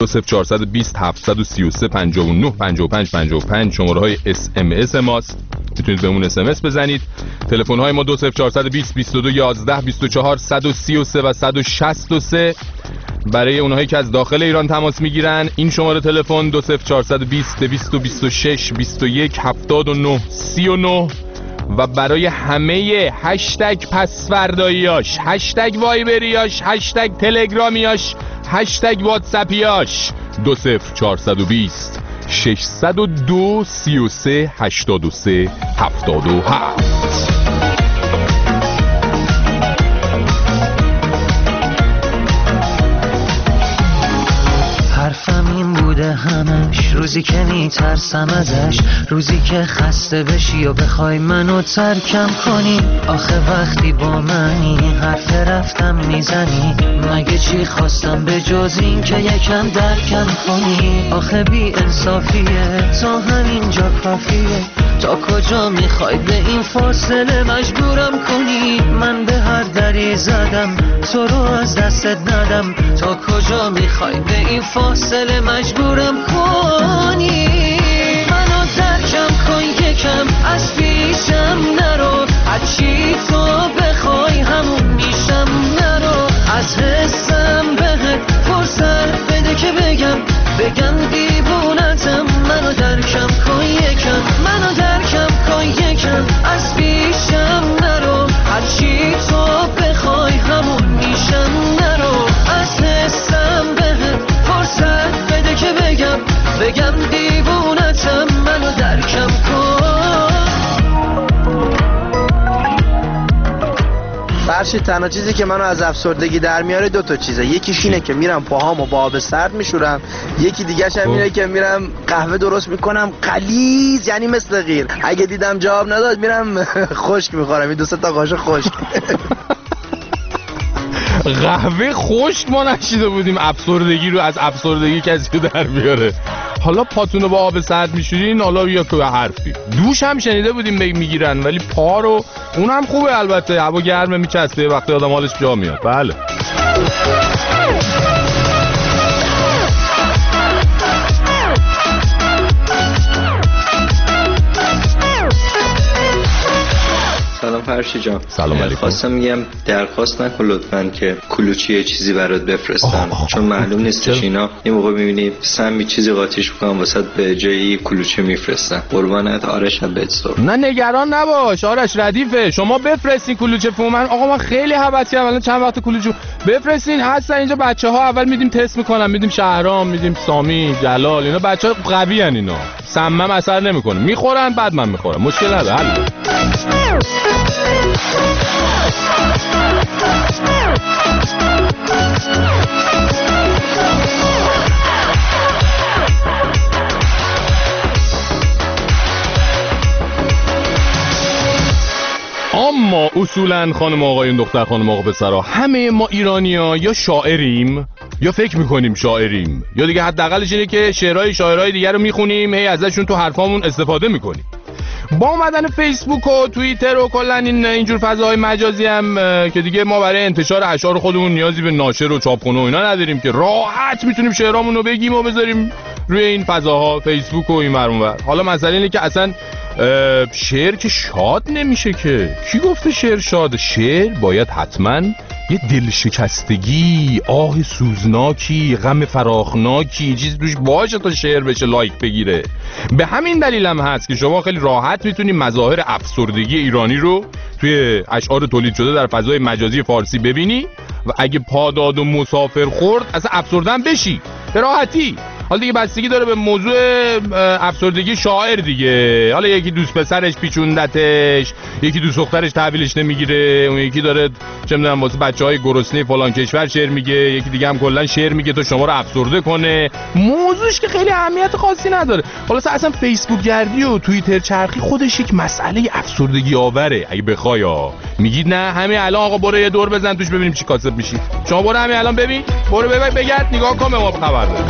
0420 733 59 55 55 شماره‌های SMS ماست، میتونید بهمون SMS بزنید. تلفن‌های ما 2420 22 11 24 133 و 163. برای اونهایی که از داخل ایران تماس میگیرن این شماره تلفن 2420 226 21 79 39. و برای همه هشتگ پسورداییاش، هشتگ وایبریاش، هشتگ تلگرامیاش، هشتگ واتساپیاش 20420 602 33 83 77. حرفم این بوده همش، روزی که میترسم ازش، روزی که خسته بشی و بخوای منو ترکم کنی. آخه وقتی با منی حرف رفتم میزنی، مگه چی خواستم به جز این که یکم درکم کنی. آخه بی انصافیه تا همینجا کافیه، تا کجا میخوای به این فاصله مجبورم کنی. من به هر دری زدم تو رو از دستت ندم، تا کجا میخوای به این فاصله مجبورم کنی. منو درکم کن یکم، از پیشم نرو، هرچی تو بخوای همون میشم. نرو از حسم بهت فرصت بده که بگم دیوونتم. منو درکم کن یکم، منو درکم کن یکم، از پیشم نرو، هرچی تو بخوای همون میشم. نرو از حسم بهت فرصت بده که بگم دیوونتم. منو درکم کن. فرشی تنها چیزی که منو از افسردگی در میاره دو تا چیزه، یکیش اینه که میرم پاهامو با آب سرد میشورم، یکی دیگه‌ش هم اینه که میرم قهوه درست میکنم غلیظ، یعنی مثل غیر. اگه دیدم جواب نداد میرم خشک میخورم، این 2-3 تا قاشق خشک. قهوه خشک ما نشیده بودیم افسردگی رو از افسردگی کسی رو در بیاره. حالا پاتونو با آب سرد میشورین، حالا یا که حرفی. دوش هم شنیده بودیم میگیرن، ولی پا رو اونم خوبه البته، هوا گرمه میچسبه وقتی آدم حالش جا میاد. بله سلام فرشی جان. سلام علیکم. خواستم میگم درخواست نکن لطفاً که کلوچی چیزی برات بفرستم، چون معلوم نیستش اینا یه موقع میبینی سمی چیزی قاطیش میکنم واسه به جایی کلوچی میفرستن. قربانت آرش بهت. نه نگران نباش آرش، ردیفه. شما بفرستین کلوچه فومن. آقا من خیلی حوضی ام، الان چند وقت کلوچه بفرستین. هستن اینجا بچه‌ها، اول میدیم تست میکنن، میدیم شهرام، میدیم سامی، جلال، اینا بچه‌ها قوی ان، اینا سمم اثر نمیکنه، میخورن بعد من میخورم، مشکل نداره. حل. اما اصولا خانم آقایون، دختر خانم آقا پسرها، همه ما ایرانی‌ها یا شاعریم یا فکر میکنیم شاعریم، یا دیگه حداقلش اینه که شعرهای دیگر رو میخونیم، هی ازشون تو حرفامون استفاده میکنیم. با اومدن فیسبوک و توییتر و کلا اینجور فضاهای مجازی هم که دیگه ما برای انتشار اشعار خودمون نیازی به ناشر و چاپخونه و اینا نداریم که راحت میتونیم شعرامون رو بگیم و بذاریم روی این فضاها، فیسبوک و این ور اون ور. حالا مسئله اینه که اصلا شعر که شاد نمیشه که. کی گفته شعر شاد؟ شعر باید حتما یه دلشکستگی، آه سوزناکی، غم فراخناکی چیز توش باشه تا شعر بشه لایک بگیره. به همین دلیل هم هست که شما خیلی راحت میتونید مظاهر افسردگی ایرانی رو توی اشعار تولید شده در فضای مجازی فارسی ببینی و اگه پاداد و مسافر خورد اصلا افسردن بشی به راحتی. حالا دیگه بستگی داره به موضوع افسردگی شاعر دیگه. حالا یکی دوست پسرش پیچوندتش، یکی دوست دخترش تحویلش نمیگیره، اون یکی داره چه میدونم واسه بچهای گرسنه فلان کشور شعر میگه، یکی دیگه هم کلا شعر میگه تا شما رو افسرده کنه. موضوعش که خیلی اهمیت خاصی نداره. خلاص اصلا فیسبوک گردی و توییتر چرخی خودش یک مسئله افسردگی آوره اگه بخوای. میگید نه همین الان آقا برو یه دور بزن توش ببینیم چی کاسب میشی. شما برو همین الان ببین، برو بگرد نگاه کن، ما خبر داریم.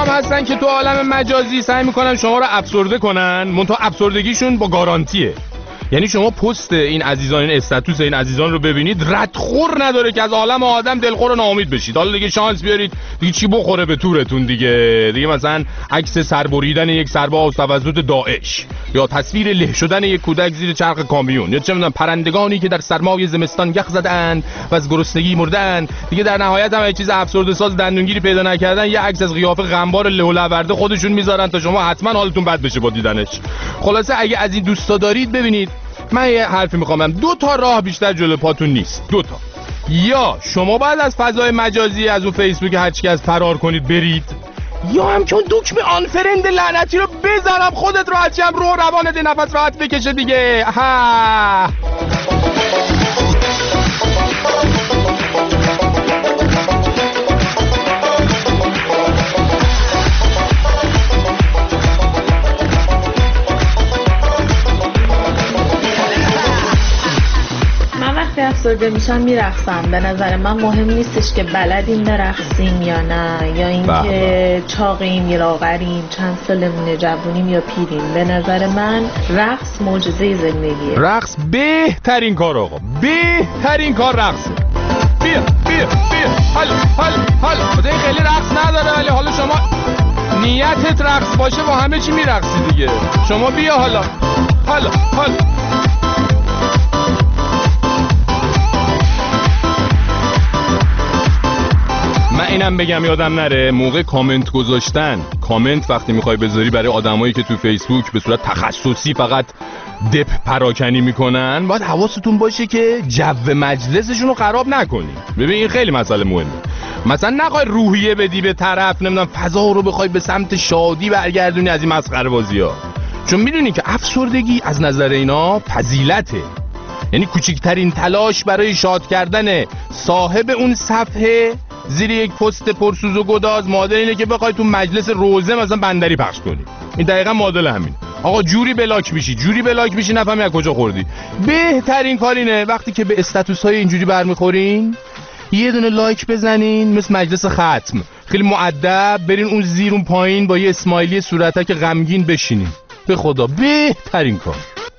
هستن که تو عالم مجازی سعی میکنن شما رو افسرده کنن، منتها افسردگیشون با گارانتیه. یعنی شما پست این عزیزان، این استاتوس این عزیزان رو ببینید، ردخور نداره که از عالم آدم دلخور و ناامید بشید. حالا دیگه شانس بیارید دیگه چی بخوره به تورتون دیگه مثلا عکس سربریدن یک سرباز توسط داعش، یا تصویر له شدن یک کودک زیر چرخ کامیون، یا چه میدونم پرندگانی که در سرمای زمستان یخ زدند و از گرسنگی مردن. دیگه در نهایت هم یه چیز افسرده ساز دندونگیری پیدا نکردن، یه عکس از قیافه غمبار له و لورده خودشون میذارن تا شما حتما حالتون بد بشه با دیدنش. خلاصه اگه از این دوستا دارید، ببینید من یه حرفی میخوام، 2 تا راه بیشتر جلو پاتون نیست. 2 تا. یا شما باید از فضای مجازی، از اون فیسبوک هرچی از فرار کنید برید، یا هم چون دکمه آنفرند لعنتی رو بذارم خودت رو از جمع رو روانت نفس راحت بکشه دیگه. ها افسرده میشم میرقصم. به نظر من مهم نیستش که بلدیم برقصیم یا نه، یا اینکه چاقیم یا لاغریم، چند سالمونه، جوونیم یا پیریم. به نظر من رقص معجزه زندگیه. رقص بهترین کار آقا، بهترین کار رقصه. بیا حالا خیلی رقص نداره، ولی حالا شما نیتت رقص باشه با همه چی میرقصی دیگه. شما بیا حالا من اینم بگم یادم نره، موقع کامنت گذاشتن، کامنت وقتی میخوای بذاری برای آدمایی که تو فیسبوک به صورت تخصصی فقط دپ پراکنی میکنن، باید حواستون باشه که جو مجلسشون رو خراب نکنی. ببین این خیلی مسئله مهمه. مثلا نخوای روحیه بدی به طرف، نمیدونم فضا رو بخوای به سمت شادی برگردونی از این مسخره بازی‌ها، چون میدونی که افسردگی از نظر اینا فضیلته. یعنی کوچکترین تلاش برای شاد کردن صاحب اون صفحه زیر یک پست پرسوز و گداز معادل اینه که بخوای تو مجلس روزه مثلا بندری پخش کنی. این دقیقاً معادل همین. آقا جوری بلاک میشی نفهمی از کجا خوردی. بهترین کار اینه وقتی که به استاتوس‌های اینجوری برمیخورین یه دونه لایک بزنین، مثل مجلس ختم خیلی مؤدب برین اون زیر اون پایین با یه اسمایلی صورتک غمگین بشینین. به خدا بهترین کار.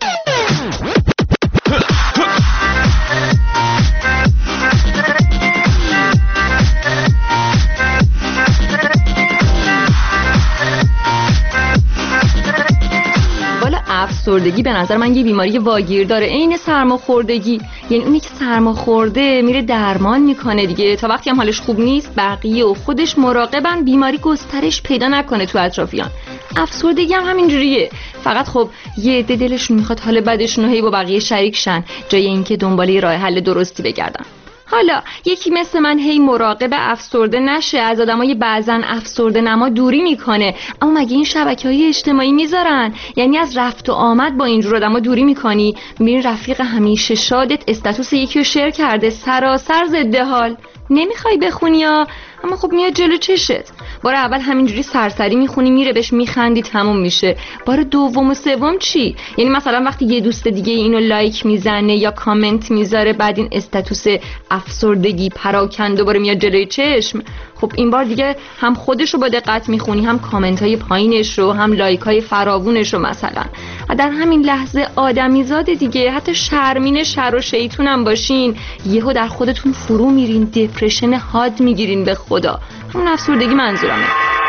افسردگی به نظر من یه بیماری واگیر داره، عین سرماخوردگی. یعنی اونی که سرماخورده میره درمان میکنه دیگه، تا وقتی هم حالش خوب نیست بقیه و خودش مراقبن بیماری گسترش پیدا نکنه تو اطرافیان. افسردگی هم همینجوریه، فقط خب یه عده دلشون میخواد حال بدشون رو هی با بقیه شریک شن جای اینکه دنبال راه حل درستی بگردن. حالا یکی مثل من هی مراقب افسرده نشه، از آدمای بعضن افسرده نما دوری میکنه. اما مگه این شبکه‌های اجتماعی میذارن؟ یعنی از رفت و آمد با اینجور آدما دوری میکنی، میبینی رفیق همیشه شادت استاتوس یکی رو شیر کرده سراسر ضد حال، نمیخوای بخونی یا اما خب میاد جلو چشت. بار اول همینجوری سرسری میخونی میره بهش میخندی تموم میشه. بار دوم و سوم چی؟ یعنی مثلا وقتی یه دوست دیگه اینو لایک میزنه یا کامنت میذاره، بعد این استاتوس افسردگی پراکنده دوباره میاد جلوی چشم، خب این بار دیگه هم خودش رو با دقت میخونی، هم کامنت های پایینش رو، هم لایک های فراوونش رو. مثلا در همین لحظه آدمیزاد دیگه، حتی شرمین شر و شیطون هم باشین یهو در خودتون فرو میرین، دپرشن حاد میگیرین. به خدا همون افسردگی منظورمه.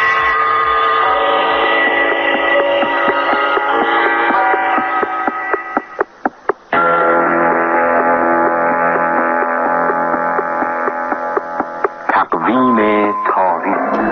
تقویم تاریخ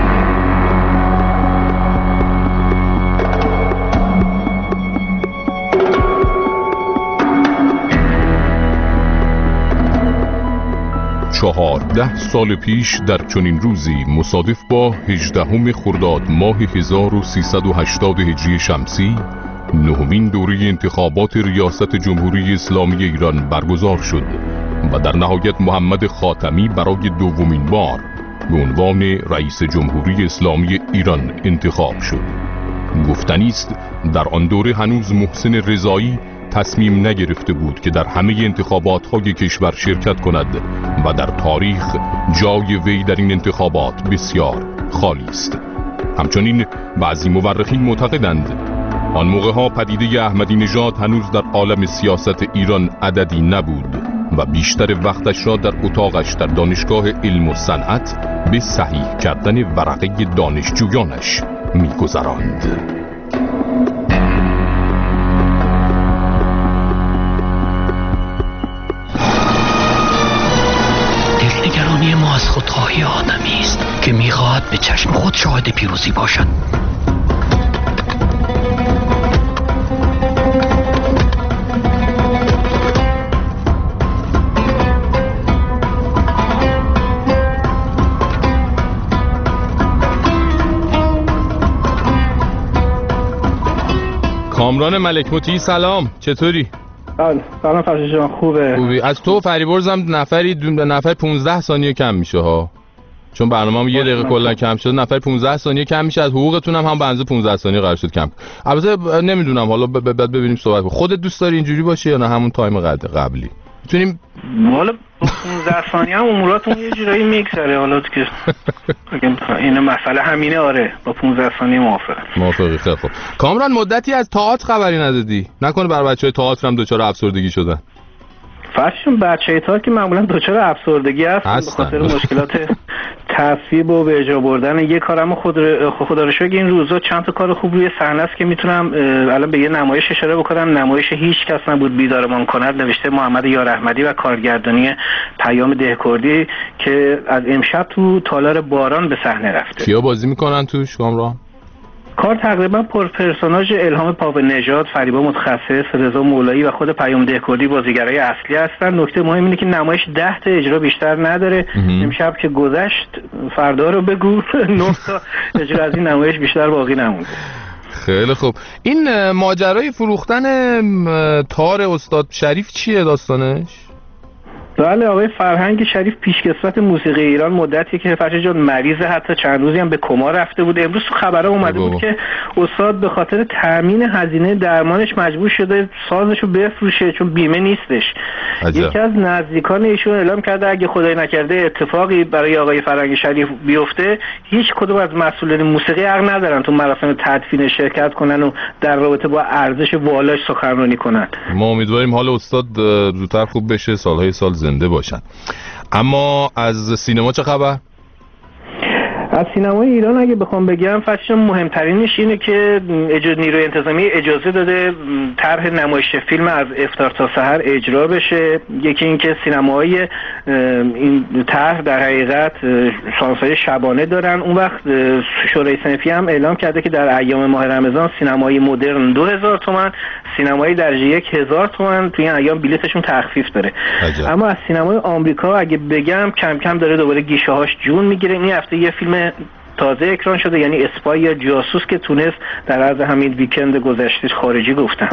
14 سال پیش در چنین روزی مصادف با 18 خرداد ماه 1380 هجری شمسی، نهمین دوره انتخابات ریاست جمهوری اسلامی ایران برگزار شد و در نهایت محمد خاتمی برای دومین بار به عنوان رئیس جمهوری اسلامی ایران انتخاب شد. گفتنی است در آن دوره هنوز محسن رضایی تصمیم نگرفته بود که در همه انتخابات‌های کشور شرکت کند و در تاریخ جای وی در این انتخابات بسیار خالی است. همچنین بعضی مورخین معتقدند آن موقعها پدیده احمدی نژاد هنوز در عالم سیاست ایران عددی نبود و بیشتر وقتش را در اتاقش در دانشگاه علم و صنعت به صحیح کردن ورقه دانشجویانش می‌گذراند. دلنگرانی ما از خودخواهی آدمی است که می‌خواهد به چشم خود شاهد پیروزی باشد. کامران ملک مطیع سلام، چطوری؟ سلام فرشید جان، خوبی؟ از تو فریبرزم نفر 15 ثانیه کم میشه ها، چون برنامه‌ام یه دقیقه کلا کم شد، نفر 15 ثانیه کم میشه، از حقوقتون هم بنزه 15 ثانیه قرار شد کم. البته نمیدونم، حالا بعد ببینیم صحبت کنیم. خودت دوست داری اینجوری باشه یا نه همون تایم قبلی؟ میتونیم والا با 15 ثانیه هم اموراتون یه جورایی میگذره، حالا که این مسئله همینه. آره با 15 ثانیه موافقی. خیلی خوب. کامران مدتی از تئاتر خبری ندادی، نکنه بر بچهای تئاتر هم دچار افسردگی شدن؟ فرشون بچهای تئاتر که معمولا دچار افسردگی هستن به خاطر مشکلات تصویب و به اجرا بردن یه کارم. خدا رو شکر این روزا چند تا کار خوب روی صحنه است که میتونم الان به یه نمایش اشاره بکنم. نمایش هیچ کس نبود بیدارمان کند، نوشته محمد یار احمدی و کارگردانی پیام دهکردی که از امشب تو تالار باران به صحنه رفته. کیا بازی میکنن توش کامران؟ کار تقریبا پر پرسوناژ الهام پاو نژاد، فریبا متخصص، رضا مولایی و خود پیام دهکردی بازیگرای اصلی هستن. نکته مهم اینه که نمایش 10 تا اجرا بیشتر نداره. امشب که گذشت فردا رو بگو 9 تا اجرا از این نمایش بیشتر باقی نمونده. خیلی خوب. این ماجرای فروختن تار استاد شریف چیه داستانش؟ بله آقای فرهنگ شریف پیشکسوت موسیقی ایران مدتی که فرشید جان مریضه، حتی چند روزی هم به کما رفته بود. امروز تو خبرها اومده بود که استاد به خاطر تامین هزینه درمانش مجبور شده سازشو بفروشه چون بیمه نیستش. یکی از نزدیکان ایشون اعلام کرده اگه خدای نکرده اتفاقی برای آقای فرهنگ شریف بیفته هیچ کدوم از مسئولین موسیقی حق ندارن تو مراسم تدفین شرکت کنن و در رابطه با ارزش والاش سخنرانی کنن. ما امیدواریم حال استاد زودتر خوب بشه، سالهای سال زنده باشن. اما از سینما چه خبر؟ از سینمای ایران اگه بخوام بگم فقط مهمترینش اینه که نیروی انتظامی اجازه داده طرح نمایش فیلم از افطار تا سحر اجرا بشه. یکی این که سینماهای این طرح در حقیقت سانس‌های شبانه دارن. اون وقت شورای صنفی هم اعلام کرده که در ایام ماه رمضان سینمای مدرن 2000 تومان، سینمای درجه 1000 تومان توی این ایام بلیتشون تخفیف داره. اما از سینمای آمریکا اگه بگم کم کم داره دوباره گیشه‌هاش جون میگیره. این هفته یه فیلم تازه اکران شده، یعنی اسپای یا جاسوس که تونست در عرض همین ویکند گذشته خارجی گفتم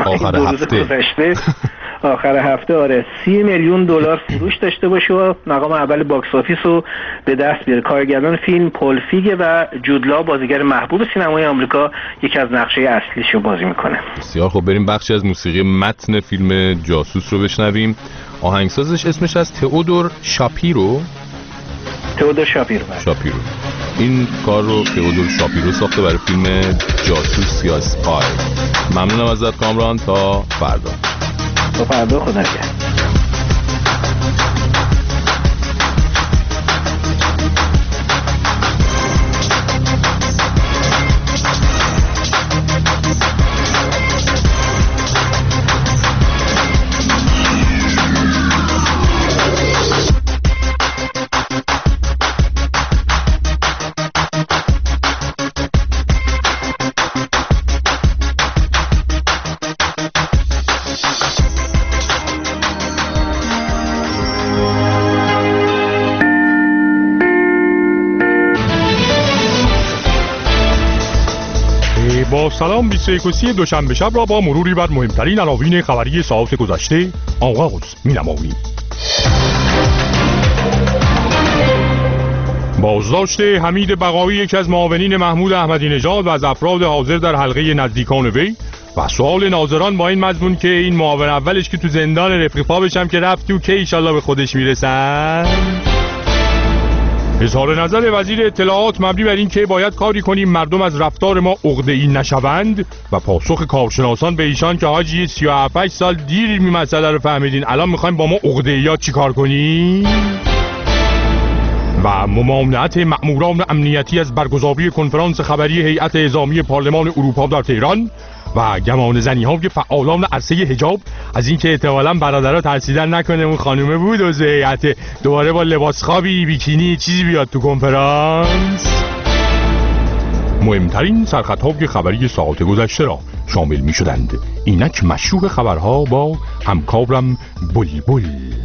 آخر هفته آره 30 میلیون دلار فروش داشته باشه و مقام اول باکس آفیس رو به دست بیاره. کارگردان فیلم پل فیگ و جودلا بازیگر محبوب سینمای آمریکا یکی از نقشه اصلیش رو بازی میکنه. بسیار خب، بریم بخشی از موسیقی متن فیلم جاسوس رو بشنویم. آهنگسازش اسمش از تئودور شاپیرو. این کار رو تئودور شاپیرو ساخته برای فیلم جاسوس یا اسپای. ممنونم ازت کامران، تا فردا خدا نگهدار. با سلام 21 دوشنبه شب را با مروری بر مهمترین عناوین خبری ساعت گذشته آغاز می‌نماییم. بازداشت حمید بقایی، یکی از معاونین محمود احمدی نژاد و از افراد حاضر در حلقه نزدیکان وی، و سوال ناظران با این مضمون که این معاون اولش که تو زندان رفیقا بشم که رفت تو که ایشالله به خودش میرسن. اظهار نظر وزیر اطلاعات مبنی بر این که باید کاری کنیم مردم از رفتار ما عقده‌ای نشوند و پاسخ کارشناسان به ایشان که حاجی 37 سال دیر این مسئله رو فهمیدین، الان میخوایم با ما عقده‌ایات چی کار کنیم؟ و ممانعت مأموران امنیتی از برگزاری کنفرانس خبری هیئت اعزامی پارلمان اروپا در تهران و گمان زنی‌های فعالان عرصه حجاب از اینکه احتمالاً برادرها ترسیدن نکنه اون خانومه بود و هیئت دوباره با لباس خوابی بیکینی چیزی بیاد تو کنفرانس. مهمترین سرخطهای خبری ساعت گذشته را شامل می شدند. اینک مشروع خبرها با همکارم بلبل.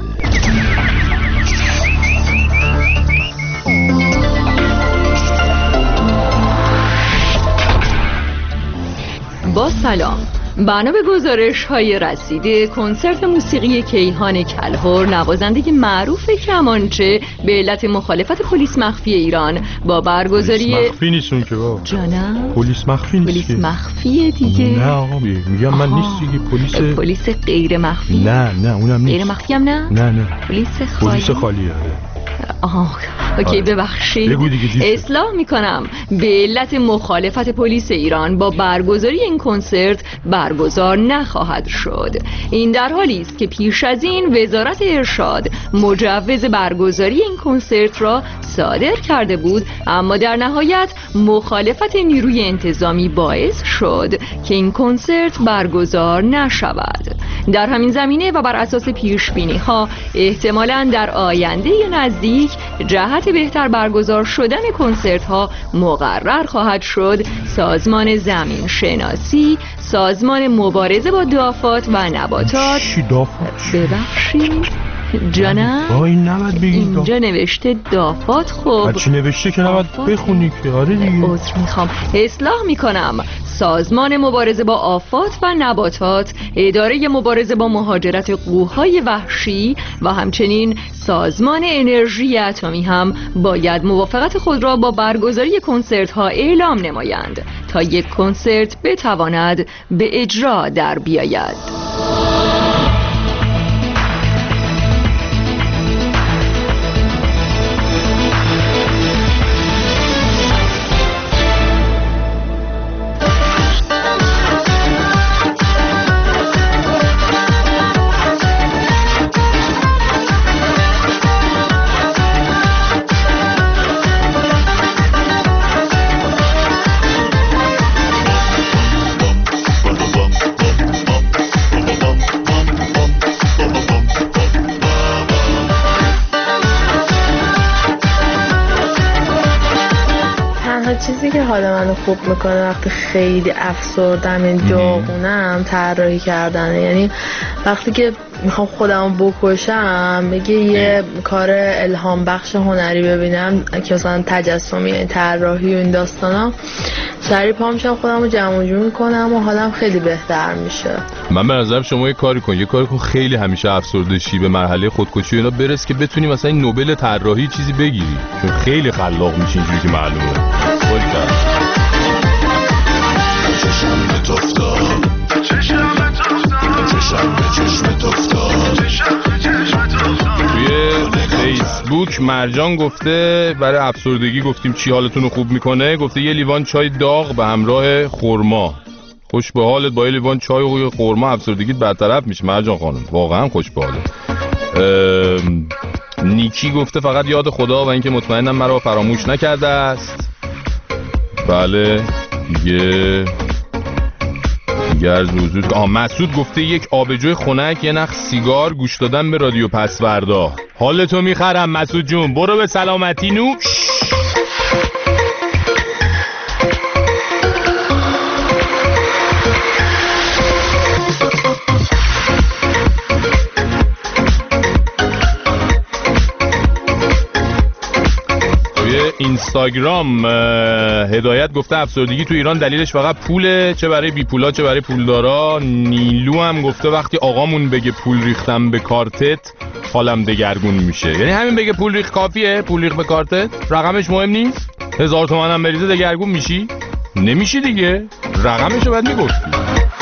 با سلام. بنا به گزارش‌های رسیده کنسرت موسیقی کیهان کلهر نوازنده معروف کمانچه به علت مخالفت پلیس مخفی ایران با برگزاری پلیس مخفی نیستون که بابا. جانم پلیس مخفی نیست. پلیس مخفیه دیگه. نه آقا میگم من نیست دیگه. پلیس غیر مخفی. نه اونم نیست. غیر مخفی هم نه. نه پلیس خالیه. اوکی ببخشید. اصلاح میکنم. به علت مخالفت پلیس ایران با برگزاری این کنسرت برگزار نخواهد شد. این در حالی است که پیش از این وزارت ارشاد مجوز برگزاری این کنسرت را صادر کرده بود، اما در نهایت مخالفت نیروی انتظامی باعث شد که این کنسرت برگزار نشود. در همین زمینه و بر اساس پیش بینی ها احتمالاً در آینده نزدیک جهت بهتر برگزار شدن کنسرت ها مقرر خواهد شد سازمان زمین شناسی، سازمان مبارزه با دافات و نباتات. چی دافات؟ ببخشید جانم این نباید بگید. اینجا نوشته دافات. خب هرچی نوشته که نباید بخونی که. آره دیگه. عذر میخوام. اصلاح میکنم. سازمان مبارزه با آفات و نباتات، اداره مبارزه با مهاجرت قوهای وحشی و همچنین سازمان انرژی اتمی هم باید موافقت خود را با برگزاری کنسرت ها اعلام نمایند تا یک کنسرت بتواند به اجرا در بیاید. چیزی که حال منو خوب میکنه وقتی خیلی افسردم، یعنی داغونم، طراحی کردنه. یعنی وقتی که میخوام خودمو بکشم، بگه یه کار الهام بخش هنری ببینم که مثلا تجسمی، یعنی طراحی و این داستانا، سریع پا میشم خودمو جمع جور میکنم و حالم خیلی بهتر میشه. من به نظرم شما یه کاری کن خیلی همیشه افسرده شی به مرحله خودکشی اینا برس که بتونی مثلا این نوبل طراحی چیزی بگیری، چون خیلی خلاق میشی اینجوری که معلومه. توی فیسبوک مرجان گفته برای افسردگی گفتیم چی حالتون رو خوب میکنه، گفته یه لیوان چای داغ به همراه خرما. خوش به حالت، با یه لیوان چای و خرما افسردگیت برطرف میشه مرجان خانم، واقعا خوش به حالت. نیکی گفته فقط یاد خدا و اینکه مطمئنم مرا فراموش نکرده است. بله دیگه مسعود گفته یک آبجوی خنک، یه نخ سیگار، گوش دادن به رادیو پسوردا. حالتو میخرم مسعود جون، برو به سلامتی نوش. اینستاگرام هدایت گفته افسردگی تو ایران دلیلش فقط پوله، چه برای بی پولا چه برای پولدارا. نیلو هم گفته وقتی آقامون بگه پول ریختم به کارتت حالم دگرگون میشه. یعنی همین بگه پول ریخت کافیه؟ پول ریخت به کارتت رقمش مهم نیست؟ 1000 تومن هم بریزه دگرگون میشی؟ نمیشی دیگه، رقمشو باید میگفتی.